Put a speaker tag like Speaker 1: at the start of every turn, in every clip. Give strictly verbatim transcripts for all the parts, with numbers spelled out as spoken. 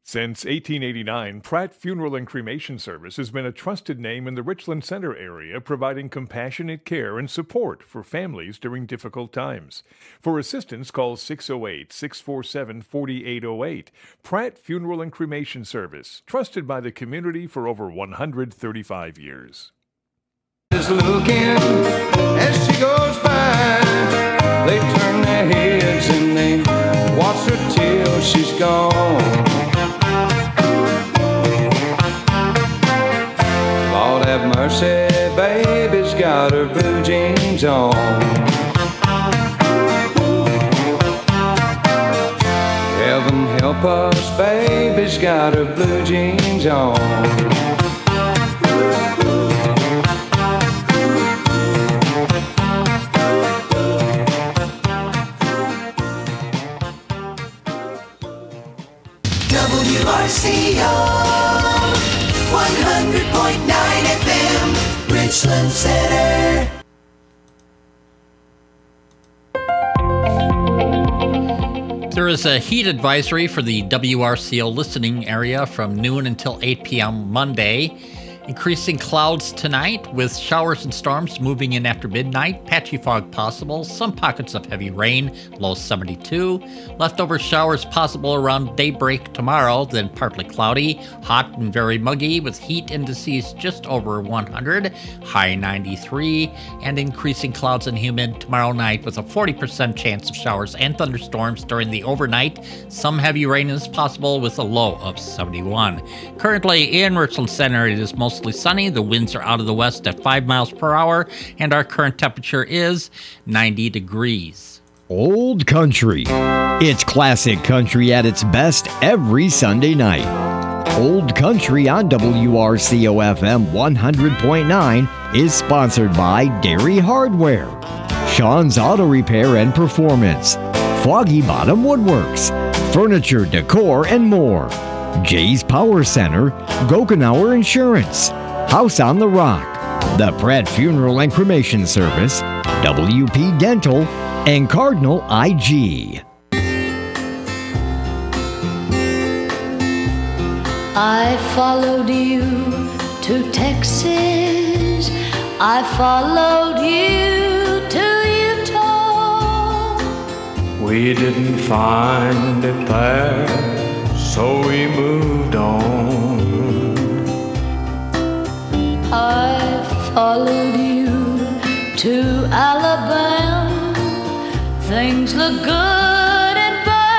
Speaker 1: Since eighteen eighty-nine, Pratt Funeral and Cremation Service has been a trusted name in the Richland Center area, providing compassionate care and support for families during difficult times. For assistance, call six oh eight, six four seven, four eight oh eight. Pratt Funeral and Cremation Service, trusted by the community for over one hundred thirty-five years.
Speaker 2: Is looking as she goes by. They turn their heads and they watch her till she's gone. Lord have mercy, baby's got her blue jeans on. Heaven help us, baby's got her blue jeans on.
Speaker 3: W R C O one hundred point nine F M, Richland Center.
Speaker 4: There is a heat advisory for the W R C O listening area from noon until eight p.m. Monday. Increasing clouds tonight with showers and storms moving in after midnight. Patchy fog possible. Some pockets of heavy rain. Low seventy-two. Leftover showers possible around daybreak tomorrow. Then partly cloudy. Hot and very muggy with heat indices just over one hundred. High ninety-three. And increasing clouds and humid tomorrow night with a forty percent chance of showers and thunderstorms during the overnight. Some heavy rain is possible with a low of seventy-one. Currently in Richland Center, it is mostly Mostly sunny. The winds are out of the west at five miles per hour, and our current temperature is ninety degrees.
Speaker 5: Old Country. It's classic country at its best every Sunday night. Old Country on W R C O F M one hundred point nine is sponsored by Dairy Hardware, Sean's Auto Repair and Performance, Foggy Bottom Woodworks, Furniture, Decor, and more. Jay's Power Center, Gokenauer Insurance, House on the Rock, the Pratt Funeral and Cremation Service, W P Dental, and Cardinal I G.
Speaker 6: I followed you to Texas. I followed you to Utah.
Speaker 2: We didn't find it there, so we moved on.
Speaker 6: I followed you to Alabama. Things look good in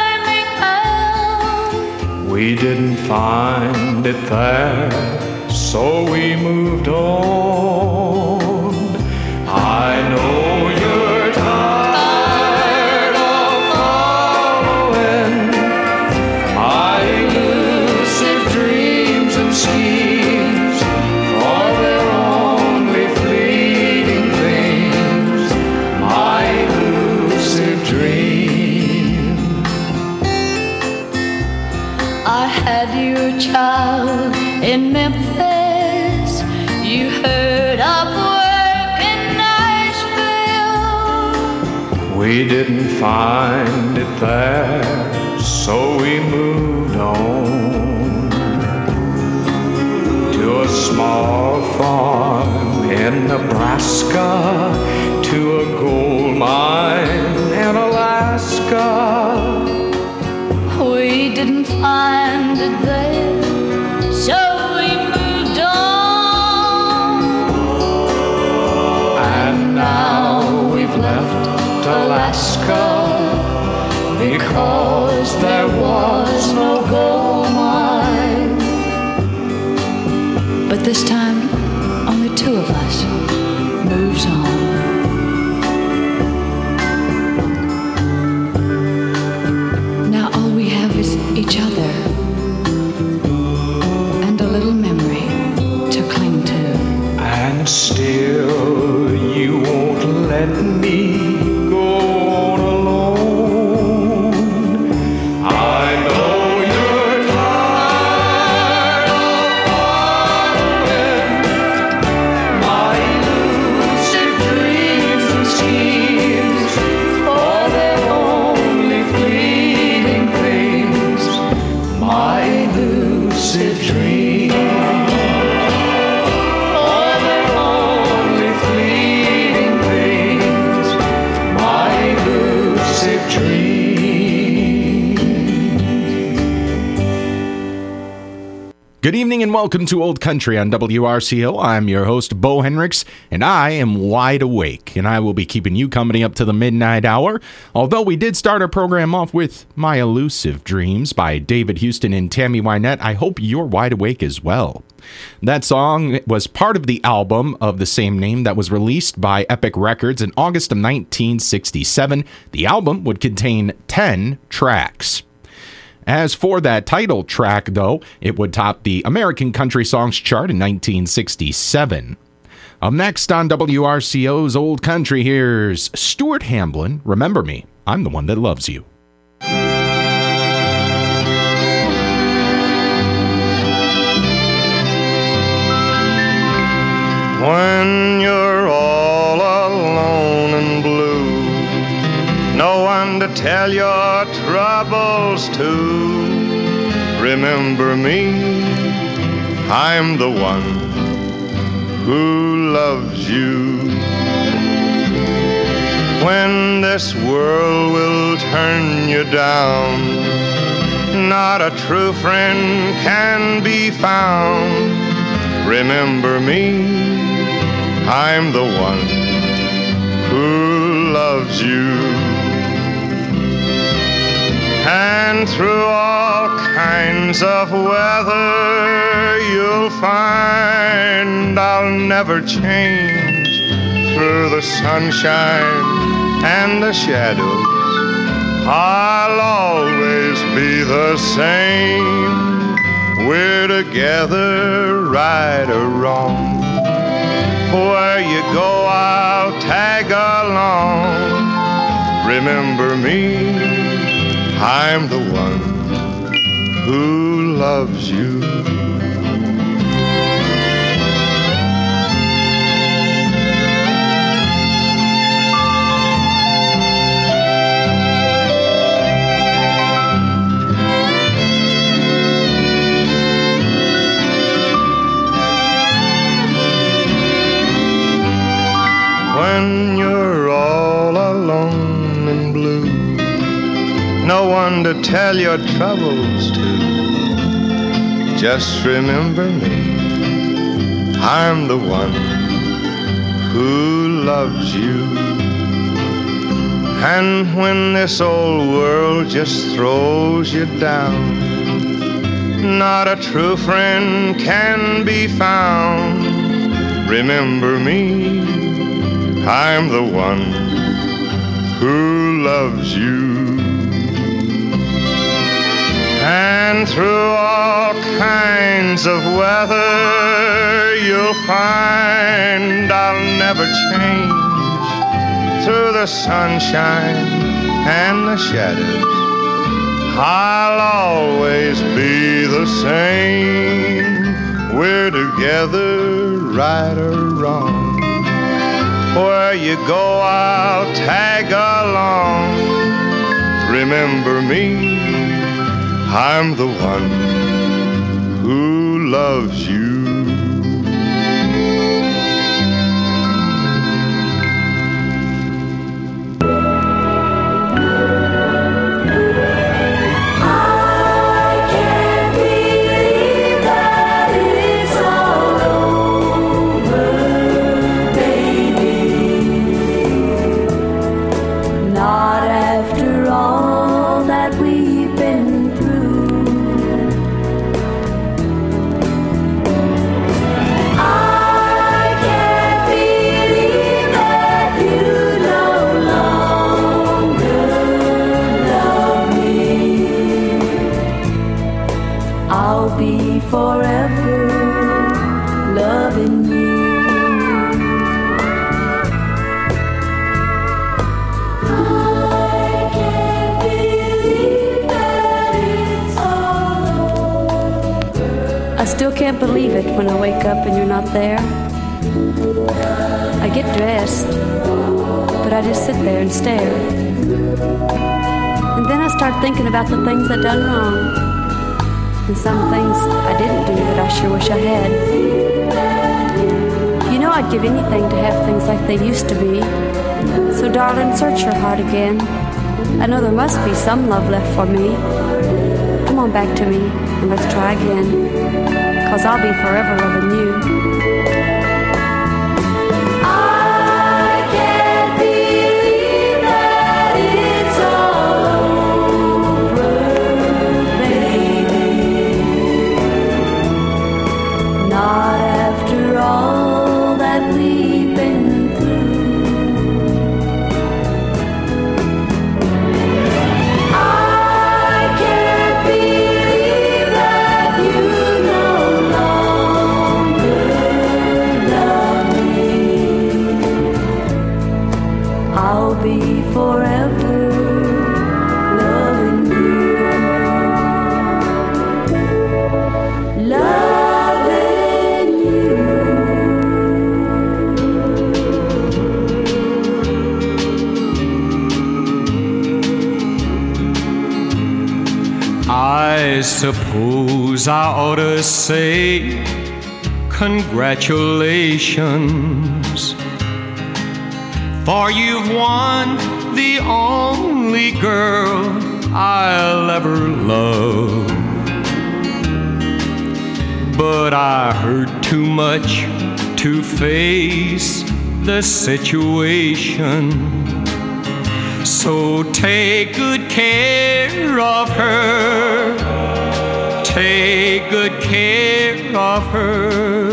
Speaker 6: Birmingham.
Speaker 2: We didn't find it there, so we moved on. I know you're tired of following my elusive dreams and schemes, for they're only fleeting things, my elusive dream.
Speaker 6: I had your child in Memphis. You heard of work in Nashville.
Speaker 2: We didn't find it there, so we moved on to a small farm in Nebraska, to a gold mine in Alaska.
Speaker 6: We didn't find it there, so we moved on.
Speaker 2: And now we've left Alaska because there was no gold mine.
Speaker 6: But this time, only two of us moves on. Now all we have is each other and a little memory to cling to.
Speaker 2: And still you won't let me go on alone. I know you're tired of following my elusive dreams and schemes, for they're only fleeting things, my
Speaker 7: Good evening and welcome to Old Country on W R C O. I'm your host, Bo Hendricks, and I am wide awake, and I will be keeping you company up to the midnight hour. Although we did start our program off with My Elusive Dreams by David Houston and Tammy Wynette, I hope you're wide awake as well. That song was part of the album of the same name that was released by Epic Records in August of nineteen sixty-seven. The album would contain ten tracks. As for that title track, though, it would top the American Country Songs chart in nineteen sixty-seven. Up next on W R C O's Old Country, here's Stuart Hamblin, Remember Me, I'm the One That Loves You.
Speaker 2: When you're all alone and blue, no one to tell your troubles to, remember me, I'm the one who loves you. When this world will turn you down, not a true friend can be found, remember me, I'm the one who loves you. And through all kinds of weather, you'll find I'll never change. Through the sunshine and the shadows, I'll always be the same. We're together, right or wrong. Where you go, I'll tag along. Remember me, I'm the one who loves you. When you're all alone and blue, no one to tell your troubles to, just remember me, I'm the one who loves you. And when this old world just throws you down, not a true friend can be found, remember me, I'm the one who loves you. And through all kinds of weather, you'll find I'll never change. Through the sunshine and the shadows, I'll always be the same. We're together, right or wrong. Where you go, I'll tag along. Remember me, I'm the one who loves you.
Speaker 8: Forever loving you. I can't believe that it's all over. I still can't believe it when I wake up and you're not there. I get dressed, but I just sit there and stare. And then I start thinking about the things I've done wrong. And some things I didn't do that I sure wish I had. You know I'd give anything to have things like they used to be. So darling, search your heart again. I know there must be some love left for me. Come on back to me. and let's try again, 'cause I'll be forever loving you. I can't believe that it's all over, baby. Not after all that we've been through. I can't believe that you no longer love me. I'll be forever loving you. Loving you.
Speaker 2: I suppose I ought to say congratulations, for you've won the only girl I'll ever love. But I hurt too much to face the situation. So take good care of her. Take good care of her.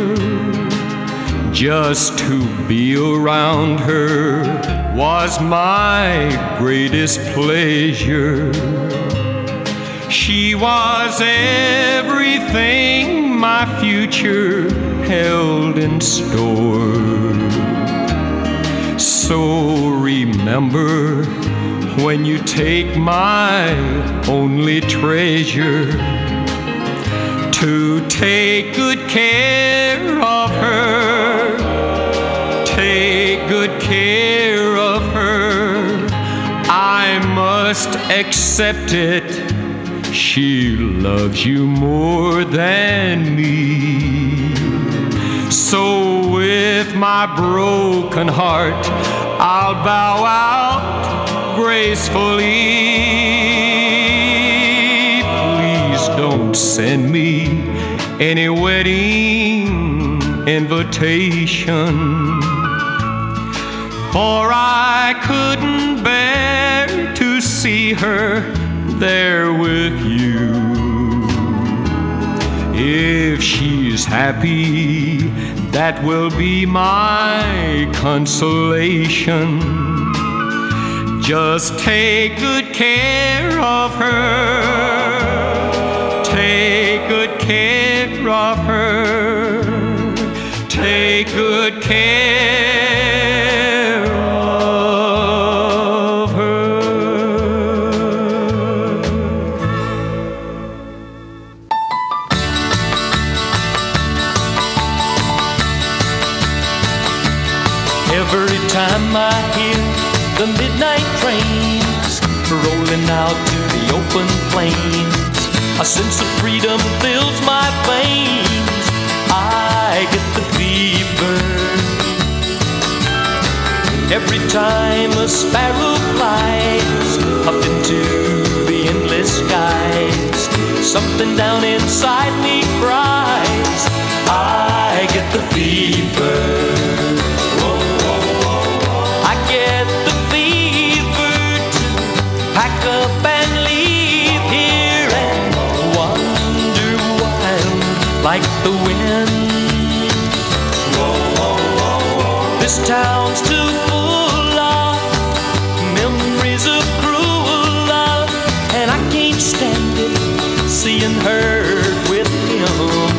Speaker 2: Just to be around her was my greatest pleasure. She was everything my future held in store. So remember, when you take my only treasure, to take good care of her. Take good care of her. I must accept it. She loves you more than me. So with my broken heart, I'll bow out gracefully. Please don't send me any wedding invitation, for I couldn't bear to see her there with you. If she's happy, that will be my consolation. Just take good care of her. Take good care of her. Take good care of her.
Speaker 9: Every time I hear the midnight trains rolling out to the open plains, a sense of freedom fills my veins. I get the fever every time a sparrow flies up into the endless skies. Something down inside me cries, I get the fever. I get the fever to pack up and leave here and wander wild like the wind. This town's too full of memories of cruel love, and I can't stand it seeing her with him.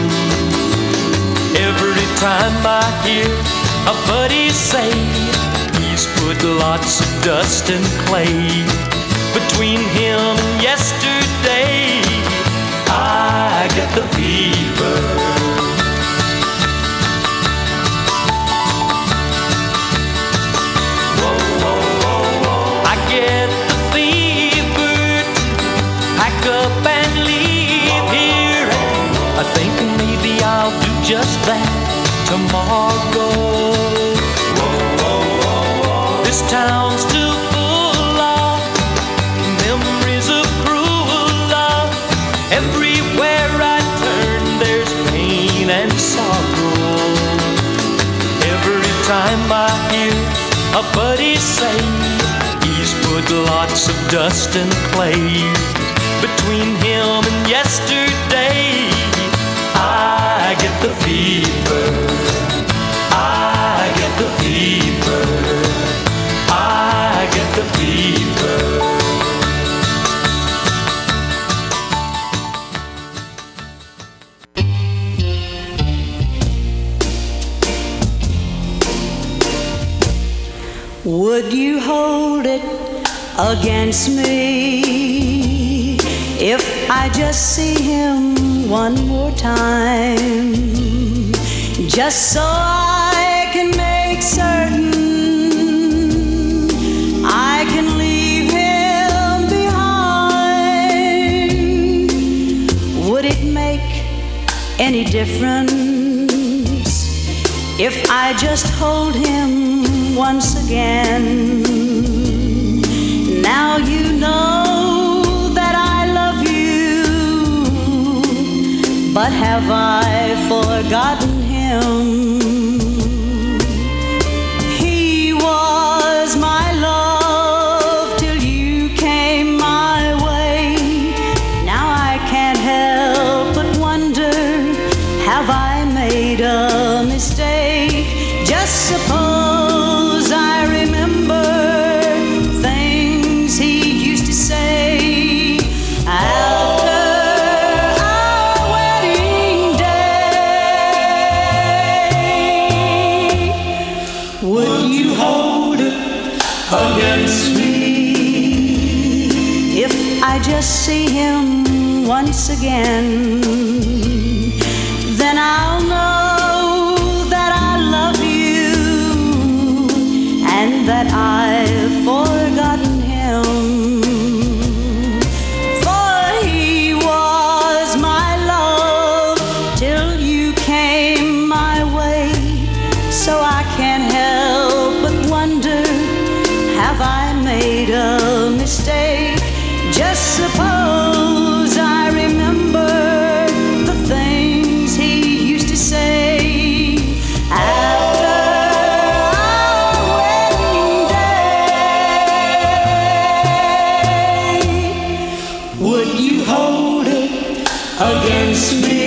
Speaker 9: Every time I hear a buddy say he's put lots of dust and clay between him and yesterday, I get the fever. Whoa, whoa, whoa, whoa. I get the fever to pack up and leave here, and I think maybe I'll do just that tomorrow. This town's too full of memories of cruel love. Everywhere time I hear a buddy say he's put lots of dust and clay between him and yesterday. I get the fever, I get the fever, I get the fever.
Speaker 10: Would you hold it against me if I just see him one more time, just so I can make certain I can leave him behind? Would it make any difference if I just hold him once again? Now you know that I love you, but have I forgotten him? He was my love till you came my way. Now I can't help but wonder, have I made a mistake? Just suppose I remember things he used to say after our wedding day. Would you hold it against me if I just see him once again? Then I'll know that I love you and that I've forgotten him. For he was my love till you came my way. So I can't help but wonder, have I made a mistake? Just suppose I remember the things he used to say after our wedding day. Would you hold it against me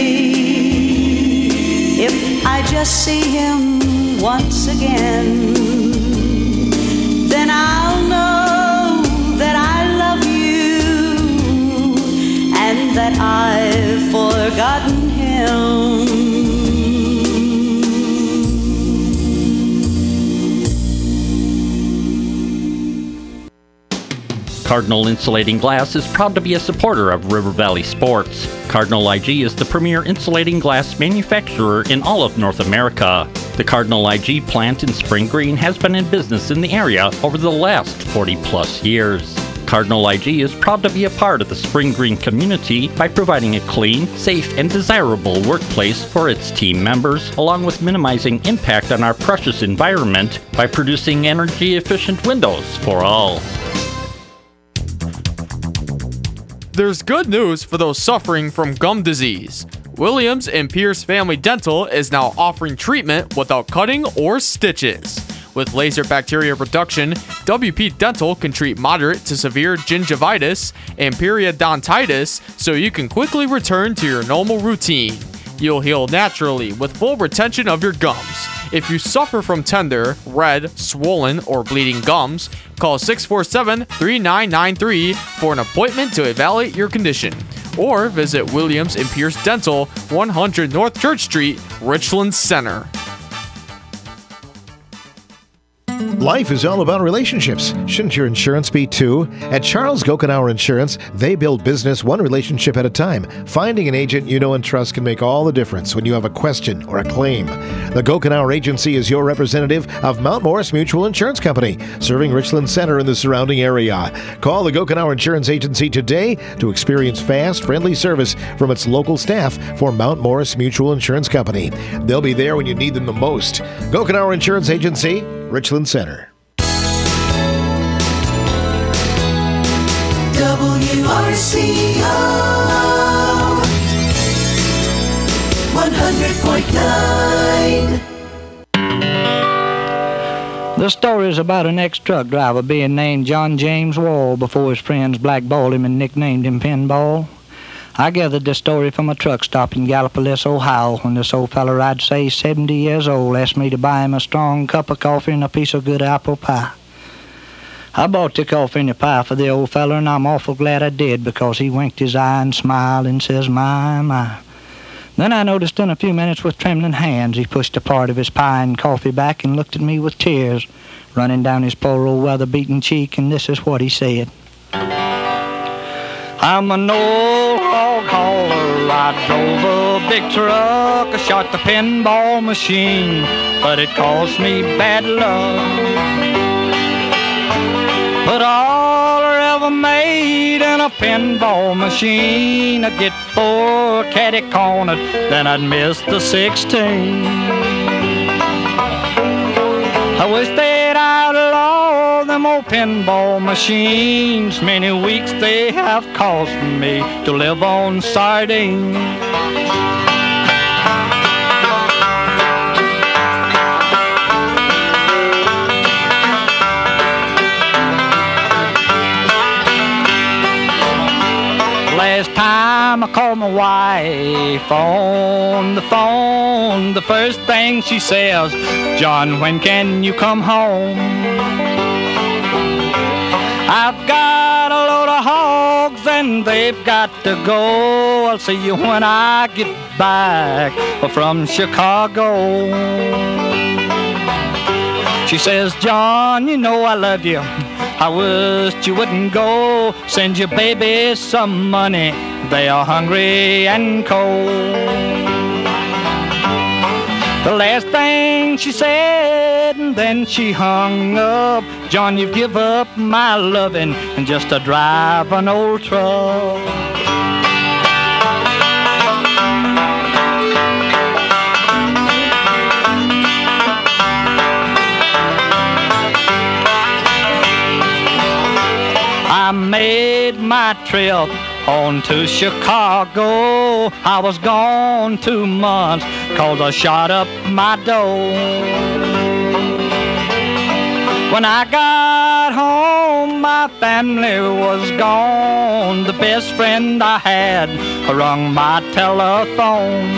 Speaker 10: if I just see him once again? Then I'll know that I love you and that I've forgotten him.
Speaker 4: Cardinal Insulating Glass is proud to be a supporter of River Valley Sports. Cardinal I G is the premier insulating glass manufacturer in all of North America. The Cardinal I G plant in Spring Green has been in business in the area over the last forty plus years. Cardinal I G is proud to be a part of the Spring Green community by providing a clean, safe, and desirable workplace for its team members, along with minimizing impact on our precious environment by producing energy-efficient windows for all.
Speaker 11: There's good news for those suffering from gum disease. Williams and Pierce Family Dental is now offering treatment without cutting or stitches. With laser bacteria reduction, W P Dental can treat moderate to severe gingivitis and periodontitis so you can quickly return to your normal routine. You'll heal naturally with full retention of your gums. If you suffer from tender, red, swollen, or bleeding gums, call six four seven, three nine nine three for an appointment to evaluate your condition. Or visit Williams and Pierce Dental, one hundred North Church Street, Richland Center.
Speaker 12: Life is all about relationships. Shouldn't your insurance be too? At Charles Gokenauer Insurance, they build business one relationship at a time. Finding an agent you know and trust can make all the difference when you have a question or a claim. The Gokenauer Agency is your representative of Mount Morris Mutual Insurance Company, serving Richland Center and the surrounding area. Call the Gokenauer Insurance Agency today to experience fast, friendly service from its local staff for Mount Morris Mutual Insurance Company. They'll be there when you need them the most. Gokenauer Insurance Agency, Richland Center.
Speaker 3: W R C O one hundred point nine.
Speaker 13: The story is about an ex-truck driver being named John James Wall before his friends blackballed him and nicknamed him Pinball. I gathered this story from a truck stop in Gallipolis, Ohio, when this old feller, I'd say seventy years old, asked me to buy him a strong cup of coffee and a piece of good apple pie. I bought the coffee and the pie for the old feller, and I'm awful glad I did, because he winked his eye and smiled and says, my, my. Then I noticed in a few minutes with trembling hands he pushed a part of his pie and coffee back and looked at me with tears running down his poor old weather-beaten cheek, and this is what he said. I'm an old hog hauler, I drove a big truck, I shot the pinball machine, but it cost me bad luck. But all I ever made in a pinball machine, I'd get four catty-cornered, then I'd miss the sixteen. I wish they'd outlaw them old pinball machines. Many weeks they have cost me to live on sardines. Last time I called my wife on the phone, the first thing she says, John, when can you come home? I've got a load of hogs and they've got to go. I'll see you when I get back from Chicago. She says, John, you know I love you. I wish you wouldn't go. Send your baby some money. They are hungry and cold. The last thing she said, and then she hung up. John, you've give up my loving and just to drive an old truck. I made my trip on to Chicago. I was gone two months cause I shot up my dough. When I got home, my family was gone. The best friend I had rung my telephone.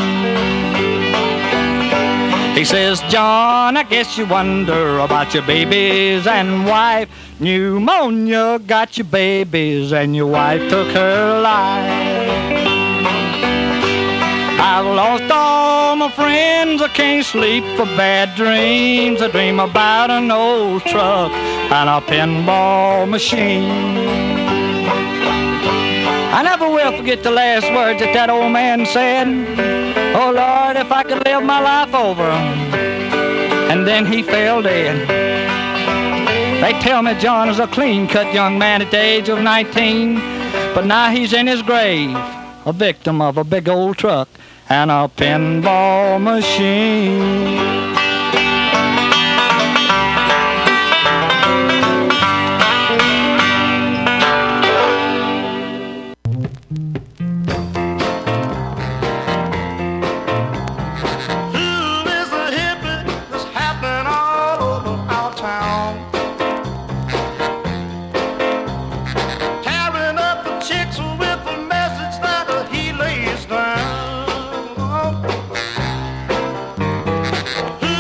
Speaker 13: He says, John, I guess you wonder about your babies and wife. Pneumonia got your babies and your wife took her life. I've lost all my friends, I can't sleep for bad dreams. I dream about an old truck and a pinball machine. I never will forget the last words that that old man said. Oh Lord, if I could live my life over. And then he fell dead. They tell me John is a clean-cut young man at the age of nineteen, but now he's in his grave, a victim of a big old truck and a pinball machine.
Speaker 14: Who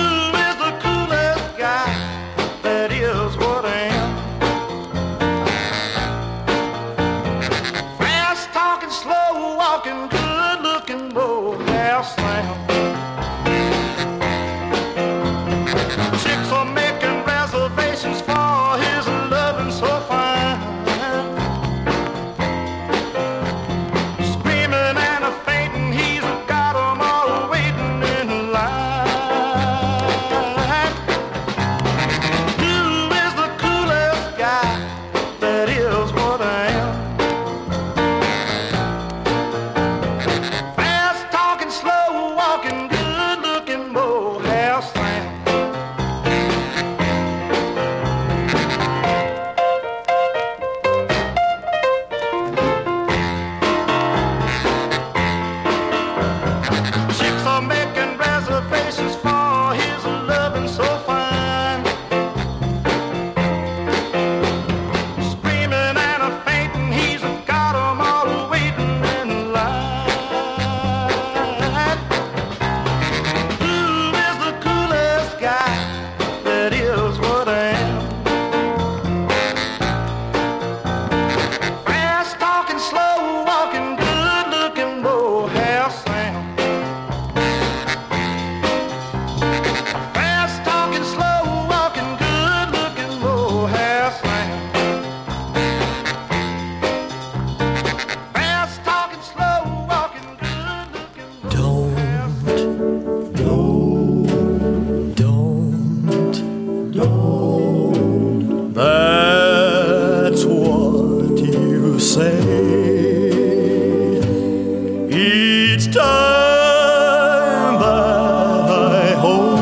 Speaker 14: It's time that I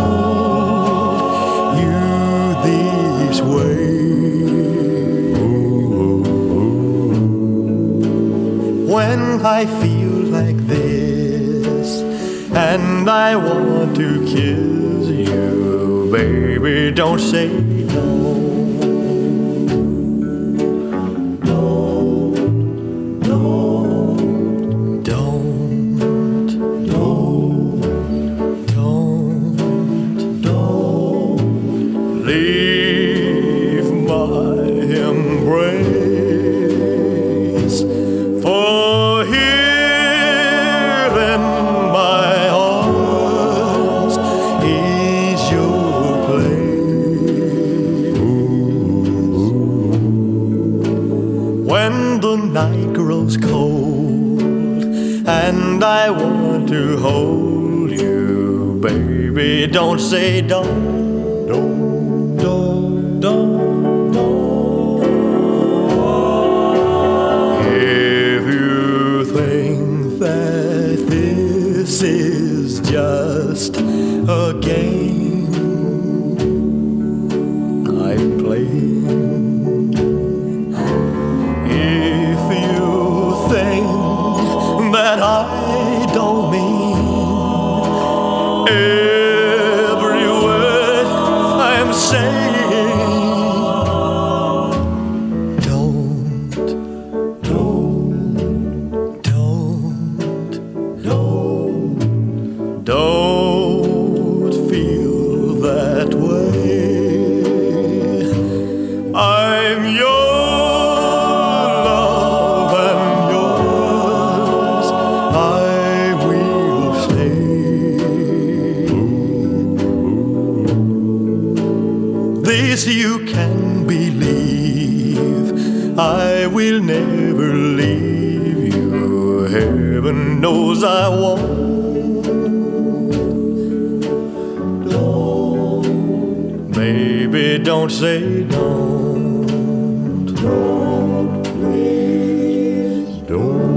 Speaker 14: hold you this way. When I feel like this and I want to kiss you, baby, don't say no. Don't say don't, don't, don't, don't, don't. If you think that this is just a game I'm playing, if you think that I don't mean knows I won't. Don't, baby, don't say don't. Don't, please, don't.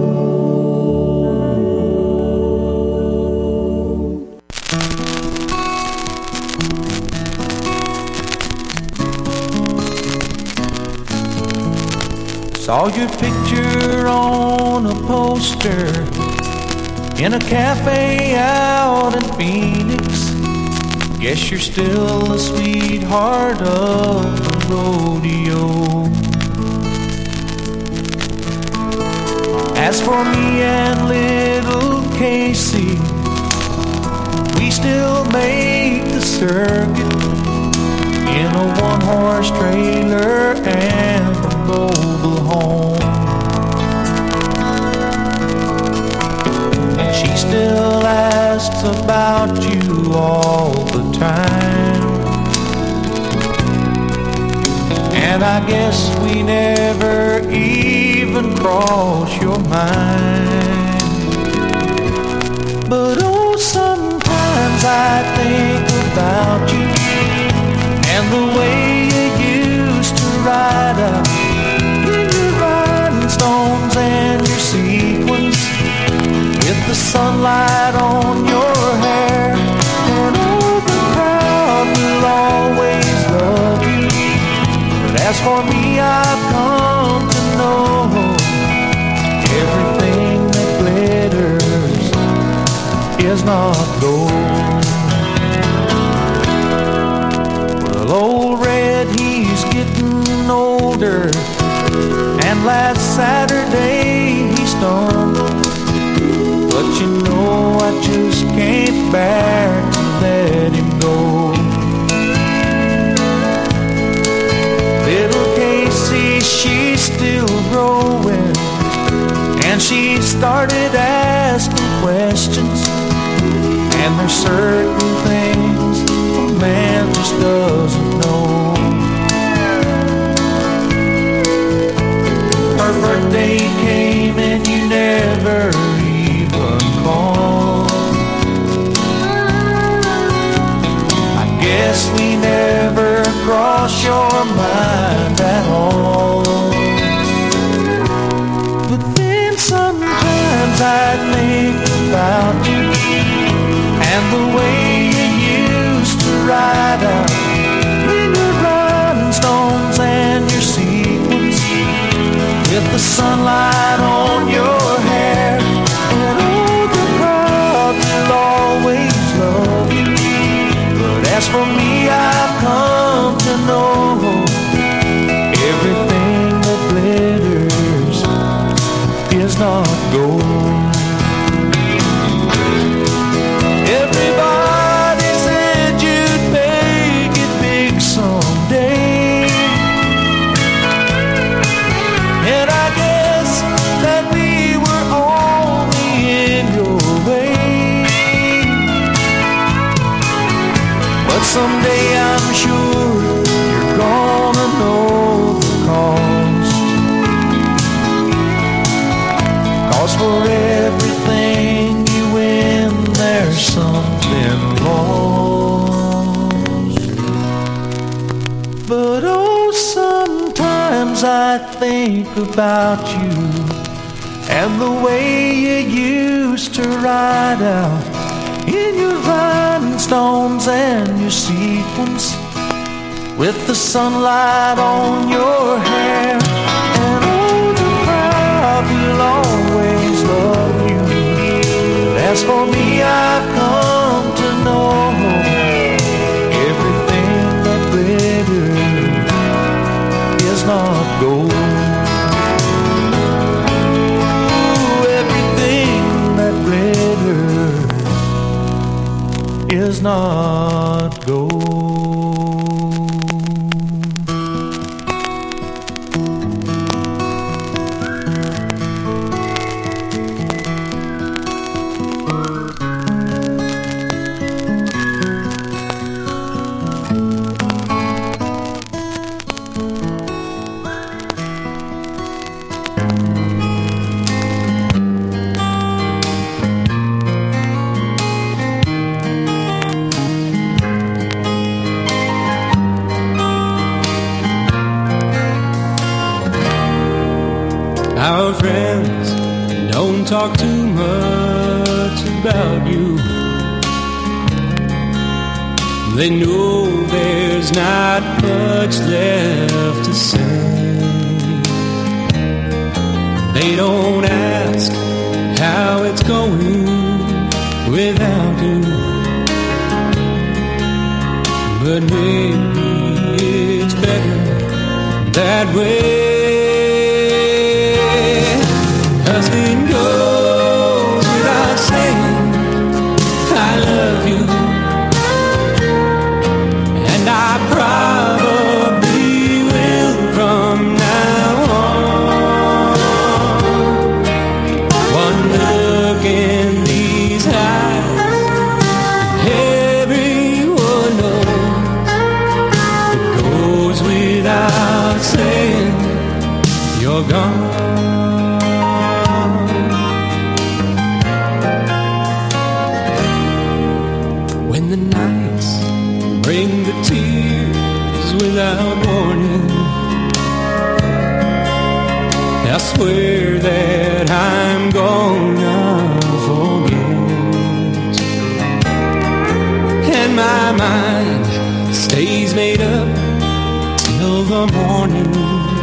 Speaker 15: Saw your picture on a poster in a cafe out in Phoenix. Guess you're still the sweetheart of the rodeo. As for me and little Casey, we still make the circuit in a one-horse trailer and a mobile home. Still asks about you all the time, and I guess we never even cross your mind. But oh, sometimes I think about you and the way you used to ride up in your rhinestones and your sequins, with the sunlight on your hair, and all the crowd will always love you. But as for me, I've come to know everything that glitters is not gold. Well, old Red, he's getting older, and last Saturday he stumbled. But you know I just can't bear to let him go. Little Casey, she's still growing, and she started asking questions. And there's certain things a man just doesn't know. Her birthday came and you never call. I guess we never cross your mind at all. But then sometimes I think about someday I'm sure you're gonna know the cost. 'Cause for everything you win, there's something lost. But oh, sometimes I think about you and the way you used to ride out in your rhinestones and your sequins, with the sunlight on your hair. And oh, the crowd will always love you. But as for me, I've come to know everything that glitters is not gold. Is not gold.
Speaker 2: Our friends don't talk too much about you. They know there's not much left to say. They don't ask how it's going without you. But maybe it's better that way. Cause it goes without saying I love you, and I probably will from now on. One look in these eyes, everyone knows it goes without saying you're gone. Without warning, I swear that I'm gonna forget, and my mind stays made up till the morning,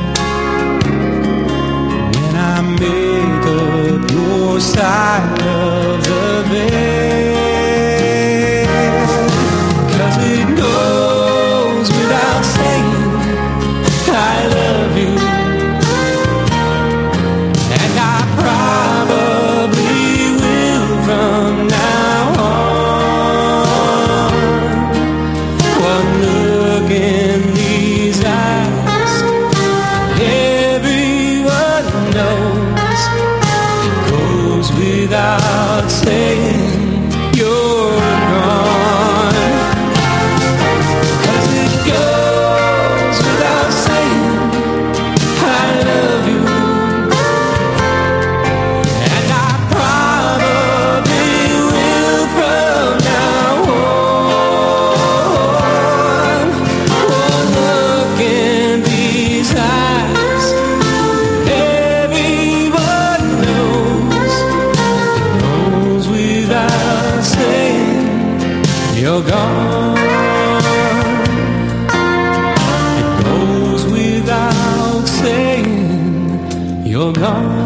Speaker 2: when I make up your side of the bed. 'Cause it goes without saying I love you, and I probably will from now on. One look in these eyes, everyone knows it goes without saying you're gone. 'Cause it goes without saying I love you, and I probably will from now on. One look in these eyes, everyone knows it goes without saying you're gone. It goes without saying you're gone.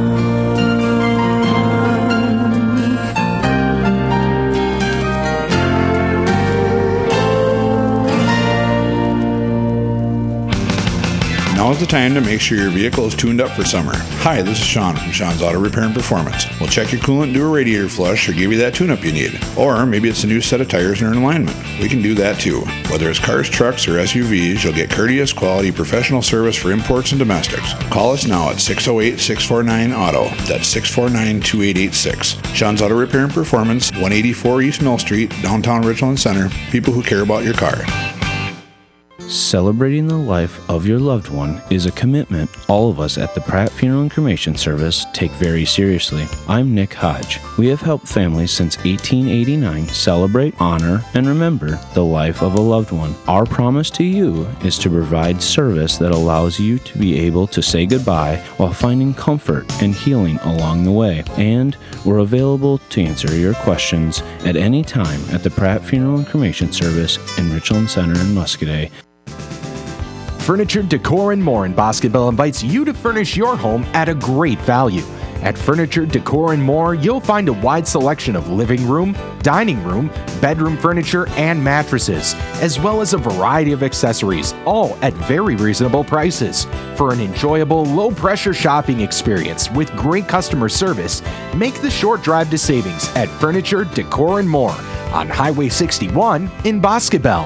Speaker 16: Now Now is the time to make sure your vehicle is tuned up for summer. Hi, this is Sean from Sean's Auto Repair and Performance. We'll check your coolant, do a radiator flush, or give you that tune-up you need. Or maybe it's a new set of tires and an alignment. We can do that too. Whether it's cars, trucks, or S U Vs, you'll get courteous, quality, professional service for imports and domestics. Call us now at six oh eight, six four nine, auto. That's six four nine, two eight eight six. Sean's Auto Repair and Performance, one eighty-four East Mill Street, downtown Richland Center. People who care about your car.
Speaker 17: Celebrating the life of your loved one is a commitment all of us at the Pratt Funeral and Cremation Service take very seriously. I'm Nick Hodge. We have helped families since eighteen eighty-nine celebrate, honor, and remember the life of a loved one. Our promise to you is to provide service that allows you to be able to say goodbye while finding comfort and healing along the way. And we're available to answer your questions at any time at the Pratt Funeral and Cremation Service in Richland Center in Muscoda.
Speaker 7: Furniture, Decor, and More in Boscobel invites you to furnish your home at a great value. At Furniture, Decor, and More, you'll find a wide selection of living room, dining room, bedroom furniture, and mattresses, as well as a variety of accessories, all at very reasonable prices. For an enjoyable, low-pressure shopping experience with great customer service, make the short drive to savings at Furniture, Decor, and More on Highway sixty-one in Boscobel.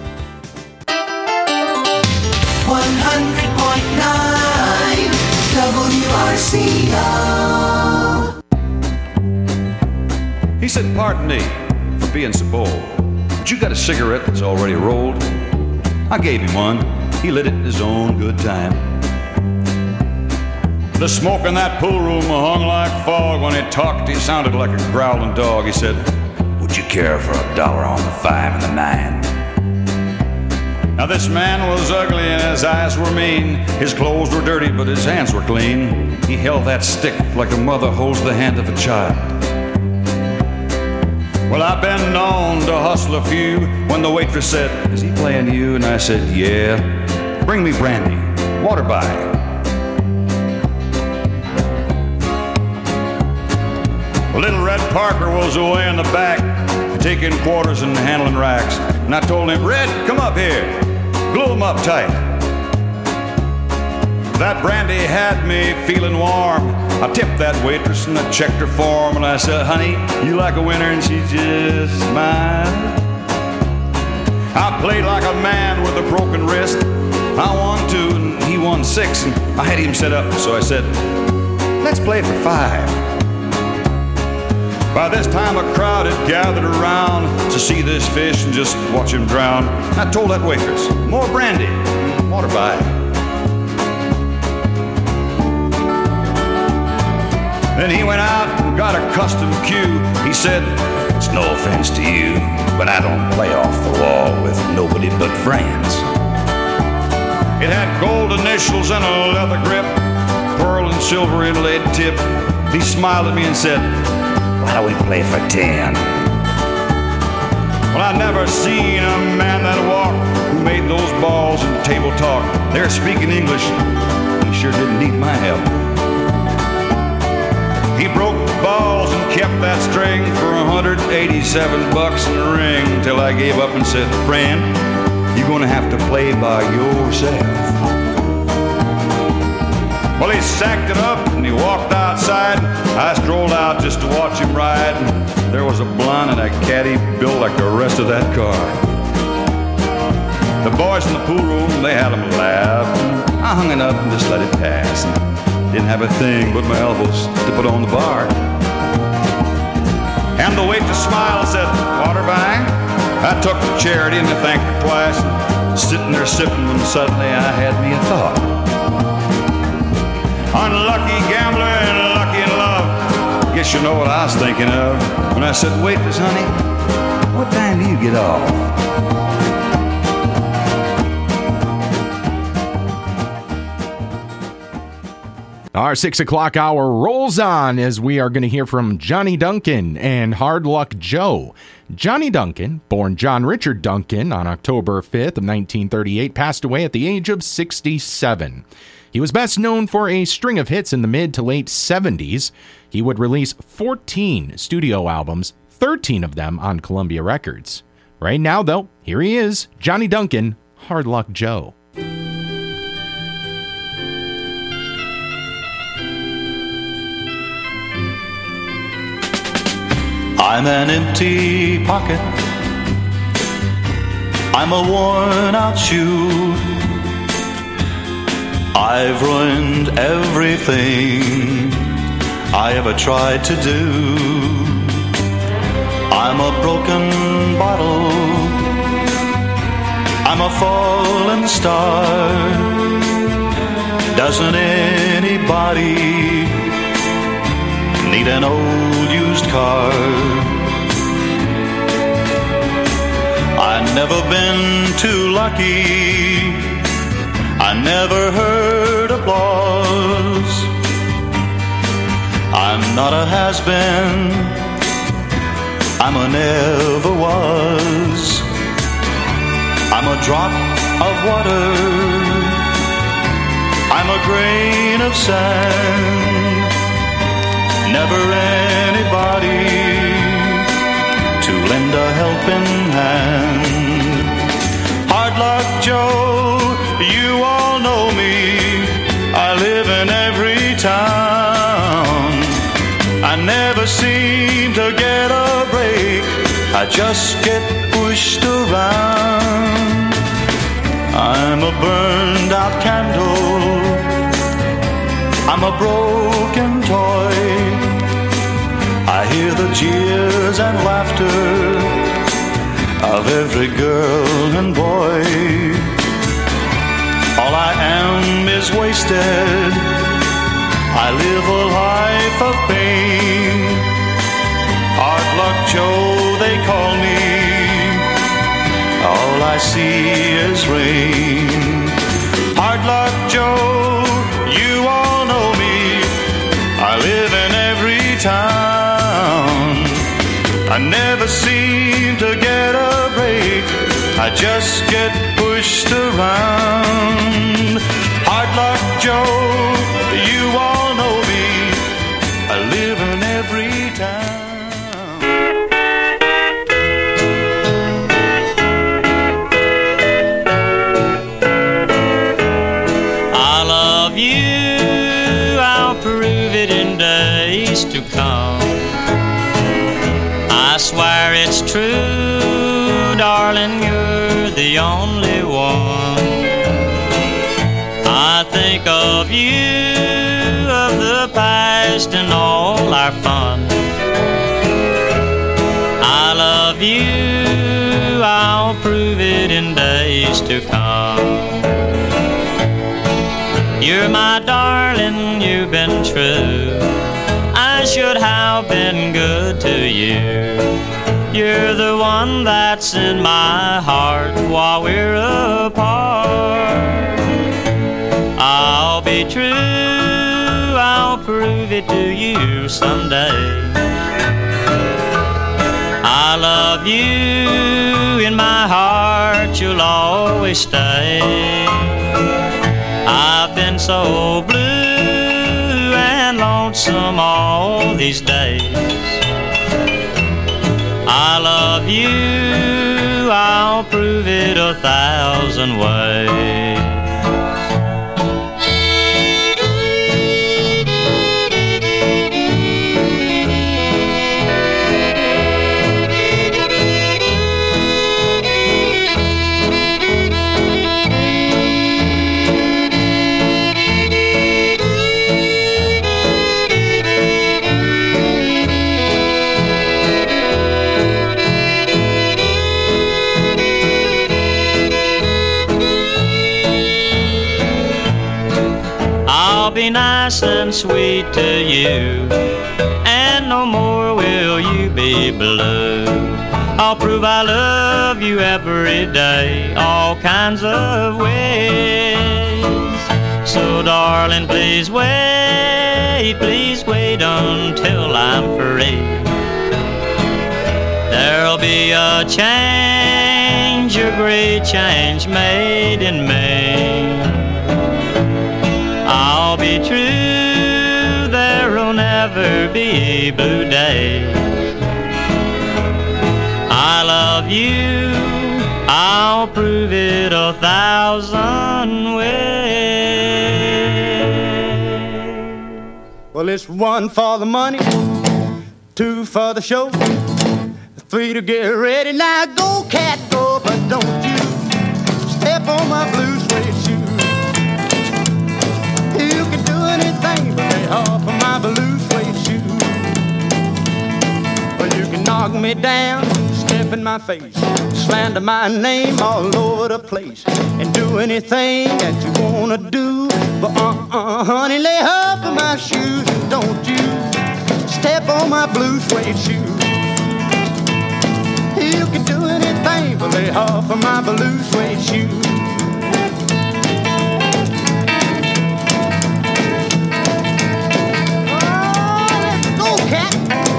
Speaker 3: one hundred point nine W R C O.
Speaker 18: He said, "Pardon me for being so bold, but you got a cigarette that's already rolled?" I gave him one. He lit it in his own good time. The smoke in that pool room hung like fog. When he talked, he sounded like a growling dog. He said, "Would you care for a dollar on the five and the nine?" Now this man was ugly and his eyes were mean. His clothes were dirty but his hands were clean. He held that stick like a mother holds the hand of a child. Well, I've been known to hustle a few. When the waitress said, "Is he playing you?" And I said, "Yeah." "Bring me brandy, water by." Little Red Parker was away in the back, taking quarters and handling racks. And I told him, "Red, come up here. Glue them up tight." That brandy had me feeling warm. I tipped that waitress and I checked her form. And I said, "Honey, you like a winner?" And she just smiled. I played like a man with a broken wrist. I won two and he won six. And I had him set up, so I said, "Let's play for five." By this time a crowd had gathered around to see this fish and just watch him drown. I told that waitress, "More brandy, water by." Then he went out and got a custom cue. He said, "It's no offense to you, but I don't play off the wall with nobody but friends." It had gold initials and a leather grip, pearl and silver inlaid tip. He smiled at me and said, "Why don't we play for ten?" Well, I never seen a man that walked who made those balls and table talk. They're speaking English. He sure didn't need my help. He broke the balls and kept that string for one hundred eighty-seven bucks in the ring till I gave up and said, "Friend, you're gonna have to play by yourself." Well, he sacked it up and he walked outside. I strolled out just to watch him ride. And there was a blonde and a caddy built like the rest of that car. The boys in the pool room, they had him laugh. I hung it up and just let it pass. And didn't have a thing but my elbows to put on the bar. And the waitress smiled and said, "Water by?" I took the charity and I thanked her twice. And sitting there sipping when suddenly I had me a thought. Unlucky gambler and lucky in love. Guess you know what I was thinking of when I said, "Waitress, honey, what time do you get off?"
Speaker 7: Our six o'clock hour rolls on as we are going to hear from Johnny Duncan and Hard Luck Joe. Johnny Duncan, born John Richard Duncan on October fifth of nineteen thirty-eight, passed away at the age of sixty-seven. He was best known for a string of hits in the mid to late seventies. He would release fourteen studio albums, thirteen of them on Columbia Records. Right now, though, here he is, Johnny Duncan, Hard Luck Joe.
Speaker 18: I'm an empty pocket. I'm a worn out shoe. I've ruined everything I ever tried to do. I'm a broken bottle. I'm a fallen star. Doesn't anybody need an old used car? I've never been too lucky. I never heard applause. I'm not a has-been. I'm a never was. I'm a drop of water. I'm a grain of sand. Never anybody to lend a helping hand. Hard luck Joe, you all know me. I live in every town. I never seem to get a break. I just get pushed around. I'm a burned out candle. I'm a broken toy. I hear the jeers and laughter of every girl and boy. All I am is wasted. I live a life of pain. Hard luck Joe, they call me. All I see is rain. Hard luck Joe, you all know me. I live in every town. I never seem to get a break. I just get pushed around. Hard luck Joe, you all know me. I live in every town.
Speaker 9: I love you, I'll prove it in days to come. I swear it's true, darling, you're the only one. I think of you, of the past and all our fun. I love you, I'll prove it in days to come. You're my darling, you've been true. I should have been good to you. You're the one that's in my heart while we're apart. I'll be true, I'll prove it to you someday. I love you, in my heart you'll always stay. I've been so blue and lonesome all these days. I love you, I'll prove it a thousand ways. I'll be nice and sweet to you, and no more will you be blue. I'll prove I love you every day, all kinds of ways. So darling, please wait, please wait until I'm free. There'll be a change, a great change made in me. I'll be true, there'll never be blue days. I love you, I'll prove it a thousand ways.
Speaker 19: Well, it's one for the money, two for the show,
Speaker 2: three to get ready. Now go, cat, go, but don't you step on my blue suede shoe. You can do anything but lay off of my blue suede shoe. Well, you can knock me down, step in my face, slander my name all over the place, and do anything that you wanna do. But uh-uh, honey, lay off of my shoes and don't you step on my blue suede shoe. You can do anything but lay off of my blue suede shoe. Oh, let's go, cat.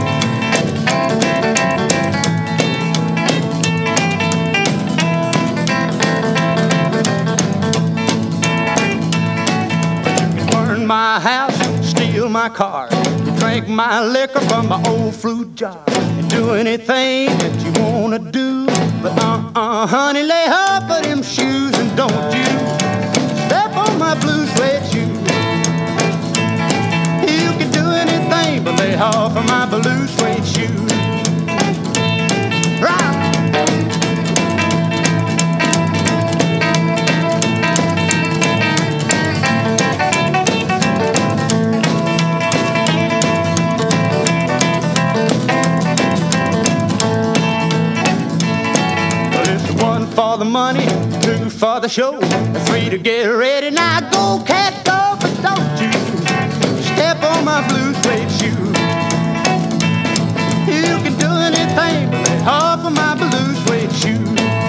Speaker 2: My house, steal my car, drink my liquor from my old fruit jar, and do anything that you wanna do. But uh-uh, honey, lay off of them shoes and don't you step on my blue suede shoe. You can do anything but lay off of my blue suede shoe. Right. For the money, two for the show, three to get ready. Now go, cat, go, but don't you step on my blue suede shoe. You can do anything but lay off of my blue suede shoe.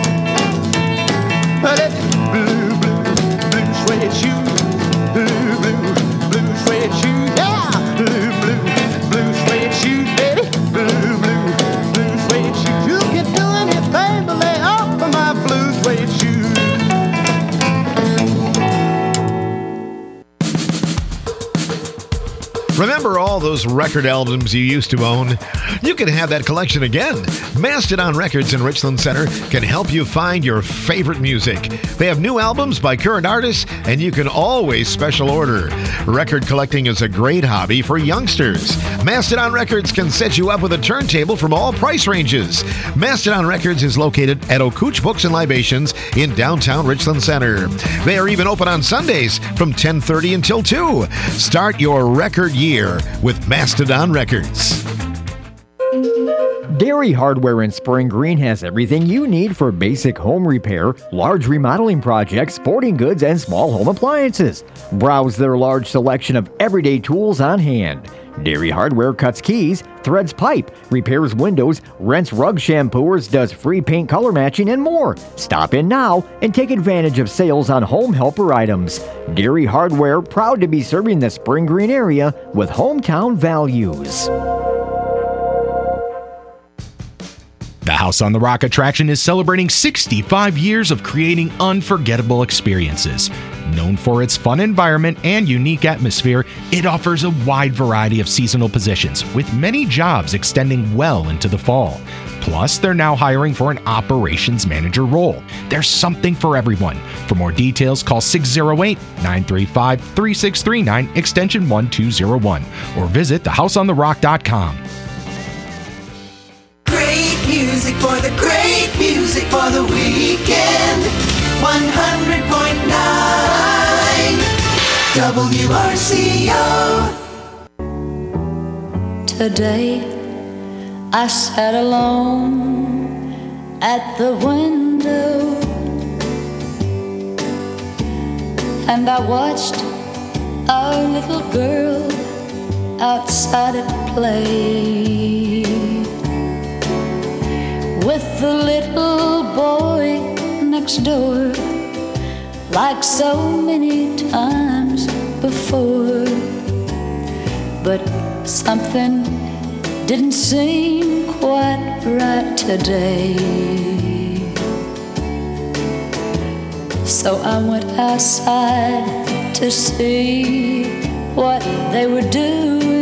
Speaker 2: But it's blue, blue, blue suede shoe. Blue, blue, blue suede shoe. Yeah, blue, blue, blue suede shoe, baby. Blue, blue, blue suede shoe. You can do anything but lay off of my blue suede shoe.
Speaker 12: Remember all those record albums you used to own? You can have that collection again. Mastodon Records in Richland Center can help you find your favorite music. They have new albums by current artists, and you can always special order. Record collecting is a great hobby for youngsters. Mastodon Records can set you up with a turntable from all price ranges. Mastodon Records is located at O'Cooch Books and Libations in downtown Richland Center. They are even open on Sundays from ten thirty until two. Start your record year with Mastodon Records.
Speaker 5: Dairy Hardware in Spring Green has everything you need for basic home repair, large remodeling projects, sporting goods, and small home appliances. Browse their large selection of everyday tools on hand. Dairy Hardware cuts keys, threads pipe, repairs windows, rents rug shampooers, does free paint color matching, and more. Stop in now and take advantage of sales on home helper items. Dairy Hardware, proud to be serving the Spring Green area with hometown values.
Speaker 7: The House on the Rock attraction is celebrating sixty-five years of creating unforgettable experiences. Known for its fun environment and unique atmosphere, it offers a wide variety of seasonal positions, with many jobs extending well into the fall. Plus, they're now hiring for an operations manager role. There's something for everyone. For more details, call six oh eight, nine three five, three six three nine, extension one two oh one, or visit the house on the rock dot com.
Speaker 3: Great music for the great music for the weekend. one hundred point nine W R C O.
Speaker 6: Today I sat alone at the window and I watched our little girl outside at play with the little boy next door, like so many times before. But something didn't seem quite right today. So I went outside to see what they were doing.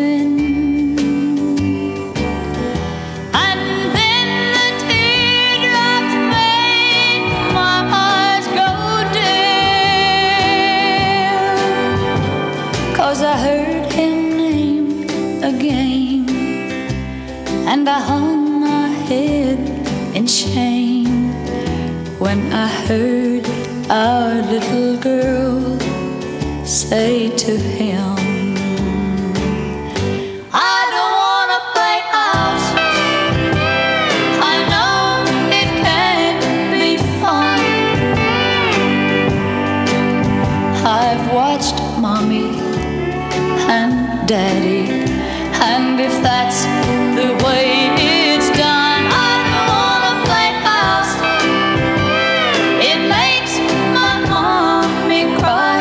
Speaker 6: I heard him named again, and I hung my head shame when I heard our little girl say to him, I don't want to play house. I know it can't be fun. I've watched Mommy and Daddy, and if that's the way it's done, I don't want to play house. It makes my mommy cry.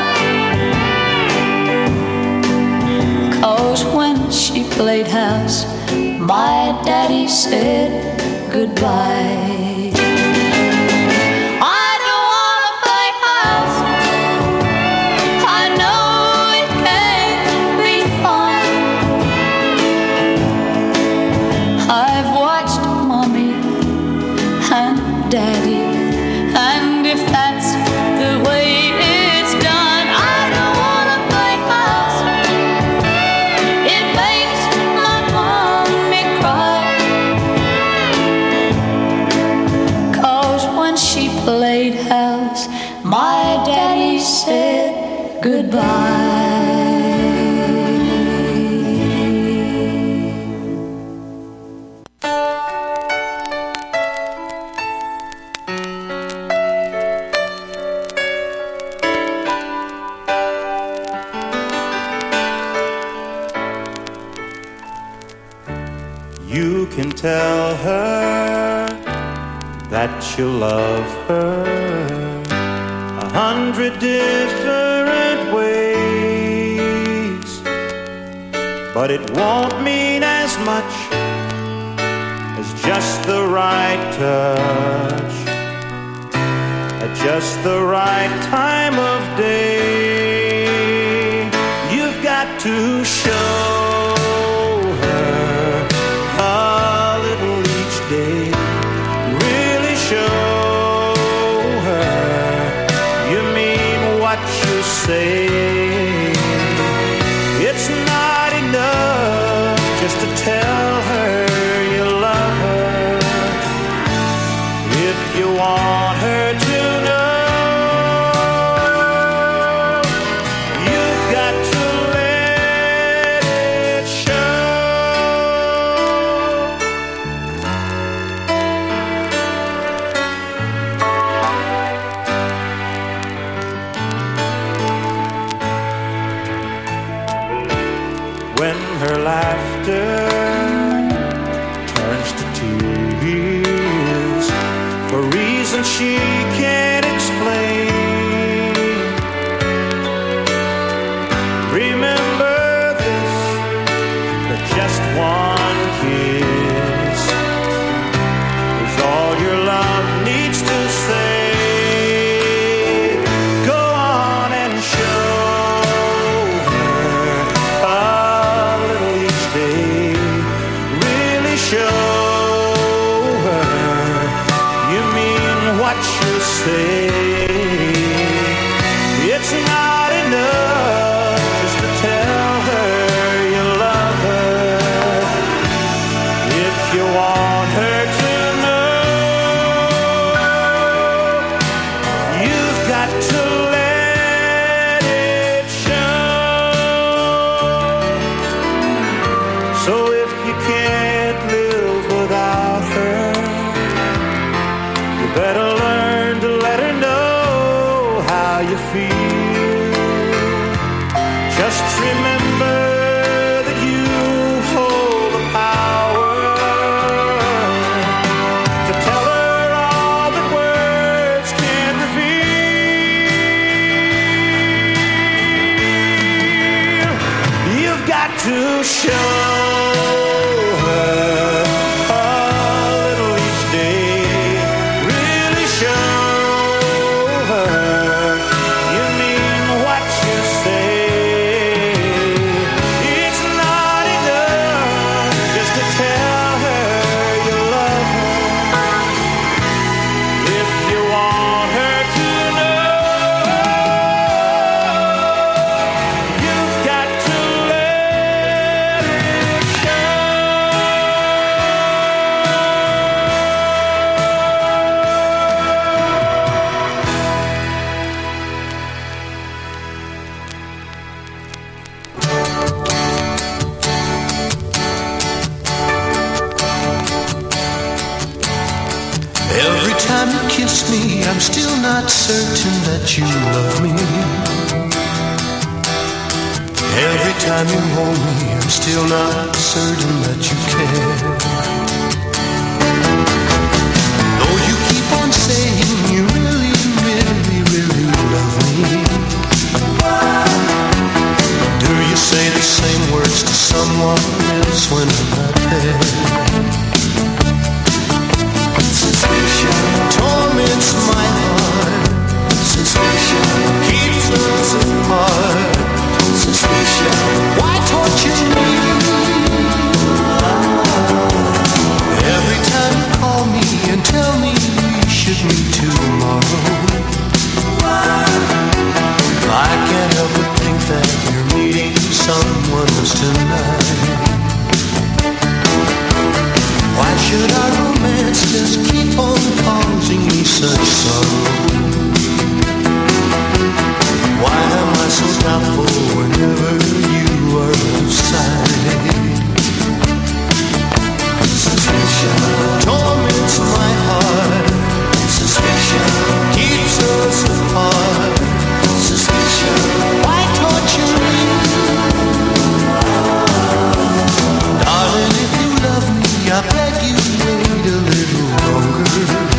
Speaker 6: 'Cause when she played house, my daddy said goodbye. I don't want to play house. I know it can't be fun. I've watched Mommy and Daddy, and if that's the way it's done, I don't want to play house. It makes my mommy cry. 'Cause when she played house, my daddy said goodbye.
Speaker 15: You can tell her that you love her a hundred different ways, but it won't mean as much as just the right touch at just the right time of day. You've got to show say it's not enough just to tell her you love her. If you want her to know, you've got to let it show. When her laughter turns to tears for reasons she can't explain, remember this, that just one kiss is all your love needs to say. Go on and show say it's not enough just to tell her you love her. If you want her to know, you've got to let it show. So if you can't live without her, you better learn to let her know how you feel. Just remember that you hold the power to tell her all that words can't reveal. You've got to show her say
Speaker 2: time you kiss me, I'm still not certain that you love me. Every time you hold me, I'm still not certain that you care. Though you keep on saying you really, really, really love me, do you say the same words to someone else when I'm not there? Suspicion torments my heart. Suspicion keeps us apart. Suspicion, why torture me? Every time you call me and tell me we should meet tomorrow, I can't help but think that you're meeting someone else tonight. Why should our romance just keep on causing me such sorrow? Why am I so doubtful whenever you are outside? Suspicion torments my heart. Suspicion keeps us apart. Suspicion, why torture me? Darling, if you love me, I beg you wait a little longer.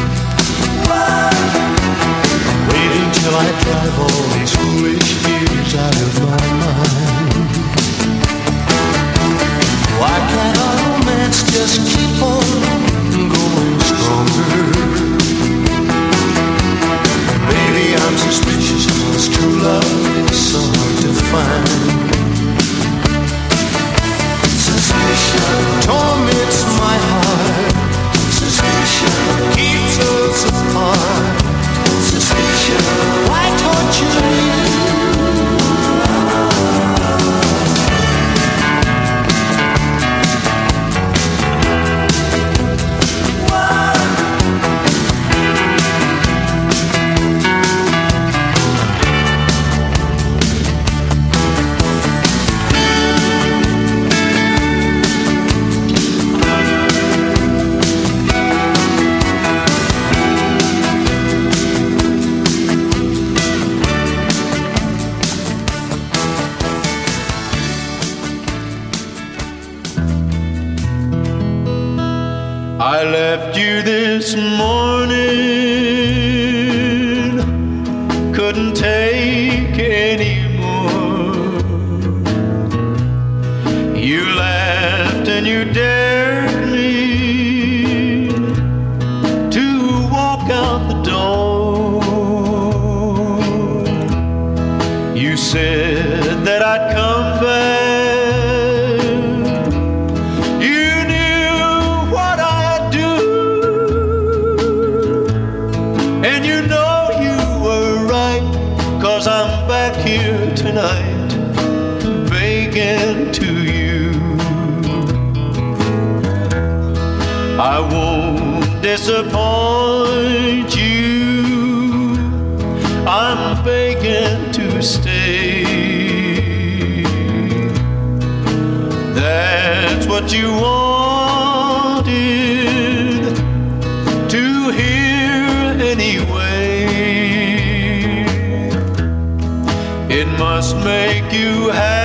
Speaker 2: Wait until I drive all these foolish fears out of my mind. Why can't our romance just keep on going stronger? Baby, I'm suspicious cause true love is so hard to find. Suspicion torments my heart. Suspicion keeps us apart. Suspicion, why torture me?
Speaker 14: I left you this morning, couldn't take anymore. You laughed and you dared me to walk out the door. You said that I'd come back. Tonight, begging to you, I won't disappoint you. I'm begging to stay. That's what you wanted to hear anyway. It must make you happy